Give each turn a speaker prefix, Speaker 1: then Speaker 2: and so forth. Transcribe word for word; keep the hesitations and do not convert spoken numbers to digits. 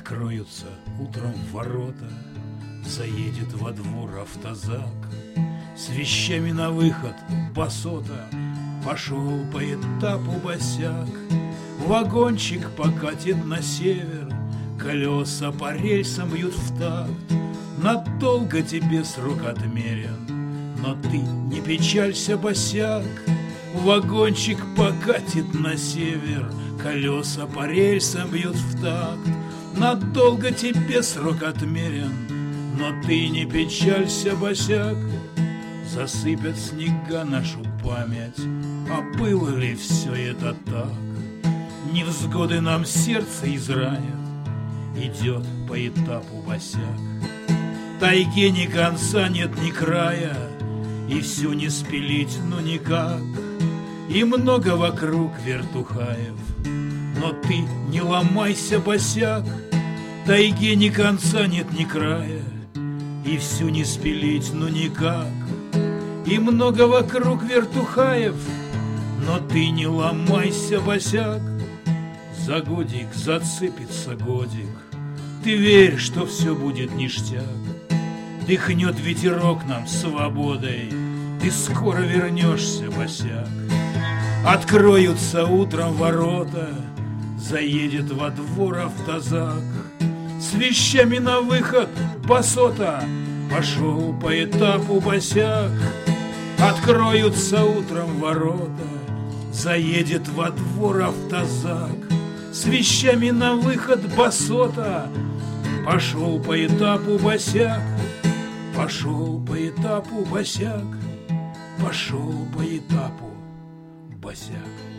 Speaker 1: Откроются утром ворота, заедет во двор автозак. С вещами на выход басота, пошел по этапу босяк. Вагончик покатит на север, колеса по рельсам бьют в такт. Надолго тебе срок отмерен, но ты не печалься, босяк. Вагончик покатит на север, колеса по рельсам бьют в такт. Надолго тебе срок отмерен, но ты не печалься, босяк. Засыпят снега нашу память, а было ли все это так? Невзгоды нам сердце изранят, идет по этапу босяк. Тайге ни конца нет, ни края, и всю не спилить, ну никак. И много вокруг вертухаев, но ты не ломайся, босяк. Тайге ни конца нет, ни края, и всю не спилить, ну никак. И много вокруг вертухаев, но ты не ломайся, босяк. За годик зацепится годик, ты верь, что все будет ништяк. Дыхнет ветерок нам свободой, ты скоро вернешься, босяк. Откроются утром ворота, заедет во двор автозак. С вещами на выход басота, пошел по этапу босяк. Откроются утром ворота, заедет во двор автозак. С вещами на выход басота, пошел по этапу босяк. Пошел по этапу босяк, пошел по этапу босяк.